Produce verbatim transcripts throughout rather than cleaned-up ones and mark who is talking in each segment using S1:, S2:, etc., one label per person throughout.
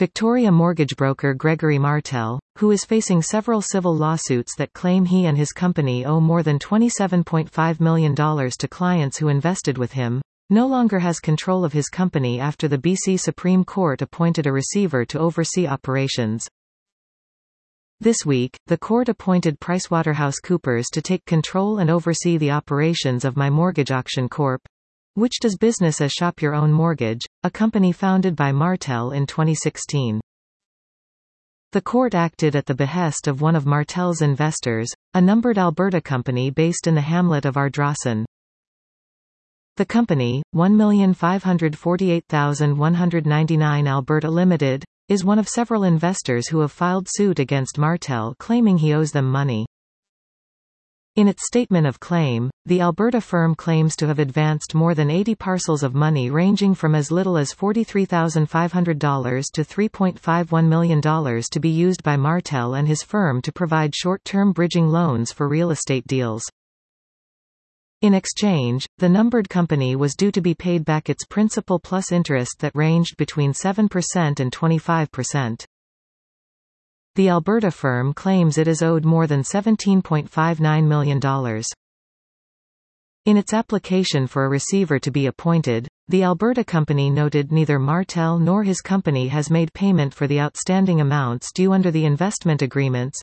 S1: Victoria mortgage broker Gregory Martel, who is facing several civil lawsuits that claim he and his company owe more than twenty-seven point five million dollars to clients who invested with him, no longer has control of his company after the B C Supreme Court appointed a receiver to oversee operations. This week, the court appointed PricewaterhouseCoopers to take control and oversee the operations of My Mortgage Auction Corporation, which does business as Shop Your Own Mortgage, a company founded by Martel in twenty sixteen. The court acted at the behest of one of Martel's investors, a numbered Alberta company based in the hamlet of Ardrossan. The company, one million five hundred forty-eight thousand one hundred ninety-nine Alberta Limited, is one of several investors who have filed suit against Martel claiming he owes them money. In its statement of claim, the Alberta firm claims to have advanced more than eighty parcels of money ranging from as little as forty-three thousand five hundred dollars to three point five one million dollars to be used by Martel and his firm to provide short-term bridging loans for real estate deals. In exchange, the numbered company was due to be paid back its principal plus interest that ranged between seven percent and twenty-five percent. The Alberta firm claims it is owed more than seventeen point five nine million dollars. In its application for a receiver to be appointed, the Alberta company noted neither Martel nor his company has made payment for the outstanding amounts due under the investment agreements.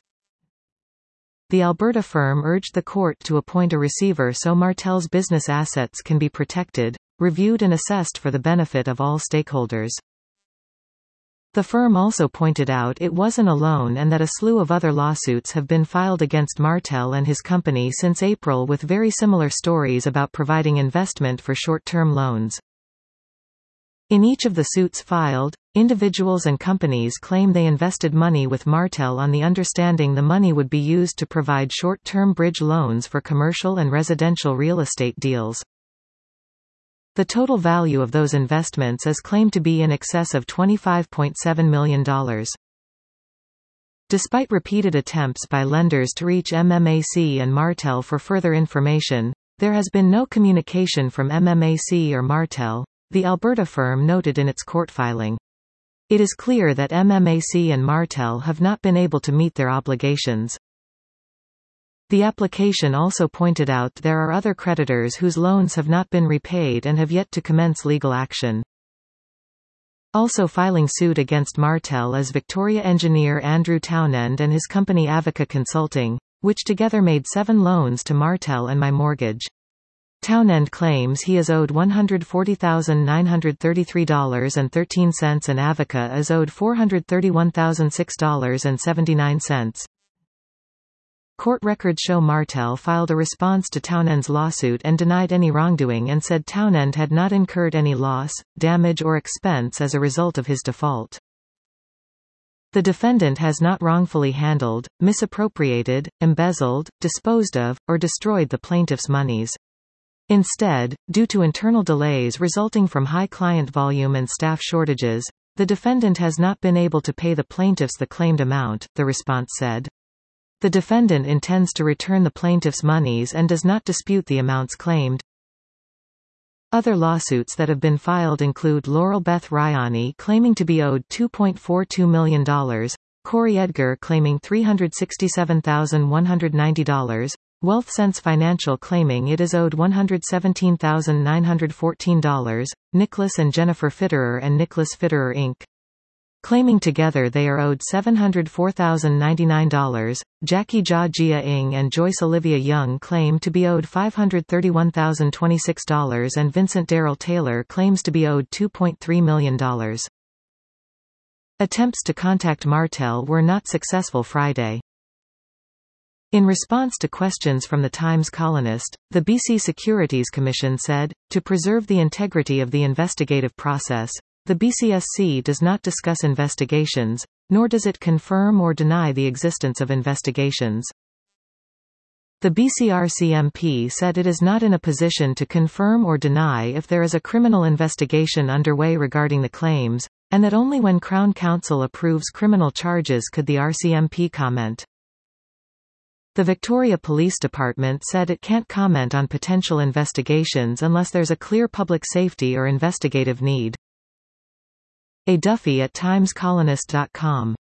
S1: The Alberta firm urged the court to appoint a receiver so Martel's business assets can be protected, reviewed and assessed for the benefit of all stakeholders. The firm also pointed out it wasn't alone and that a slew of other lawsuits have been filed against Martel and his company since April with very similar stories about providing investment for short-term loans. In each of the suits filed, individuals and companies claim they invested money with Martel on the understanding the money would be used to provide short-term bridge loans for commercial and residential real estate deals. The total value of those investments is claimed to be in excess of twenty-five point seven million dollars. Despite repeated attempts by lenders to reach M M A C and Martel for further information, there has been no communication from M M A C or Martel, the Alberta firm noted in its court filing. It is clear that M M A C and Martel have not been able to meet their obligations. The application also pointed out there are other creditors whose loans have not been repaid and have yet to commence legal action. Also filing suit against Martel is Victoria engineer Andrew Townend and his company Avica Consulting, which together made seven loans to Martel and My Mortgage. Townend claims he is owed one hundred forty thousand nine hundred thirty-three dollars and thirteen cents and Avica is owed four hundred thirty-one thousand six dollars and seventy-nine cents. Court records show Martel filed a response to Townend's lawsuit and denied any wrongdoing and said Townend had not incurred any loss, damage or expense as a result of his default. The defendant has not wrongfully handled, misappropriated, embezzled, disposed of, or destroyed the plaintiff's monies. Instead, due to internal delays resulting from high client volume and staff shortages, the defendant has not been able to pay the plaintiffs the claimed amount, the response said. The defendant intends to return the plaintiff's monies and does not dispute the amounts claimed. Other lawsuits that have been filed include Laurel Beth Ryani claiming to be owed two point four two million dollars, Corey Edgar claiming three hundred sixty-seven thousand one hundred ninety dollars, WealthSense Financial claiming it is owed one hundred seventeen thousand nine hundred fourteen dollars, Nicholas and Jennifer Fitterer and Nicholas Fitterer Incorporated claiming together they are owed seven hundred four thousand ninety-nine dollars, Jackie Jia Jia Ng and Joyce Olivia Young claim to be owed five hundred thirty-one thousand twenty-six dollars and Vincent Darrell Taylor claims to be owed two point three million dollars. Attempts to contact Martel were not successful Friday. In response to questions from the Times Colonist, the B C Securities Commission said, to preserve the integrity of the investigative process, the B C S C does not discuss investigations, nor does it confirm or deny the existence of investigations. The B C R C M P said it is not in a position to confirm or deny if there is a criminal investigation underway regarding the claims, and that only when Crown Counsel approves criminal charges could the R C M P comment. The Victoria Police Department said it can't comment on potential investigations unless there's a clear public safety or investigative need. A. Duffy at times colonist dot com.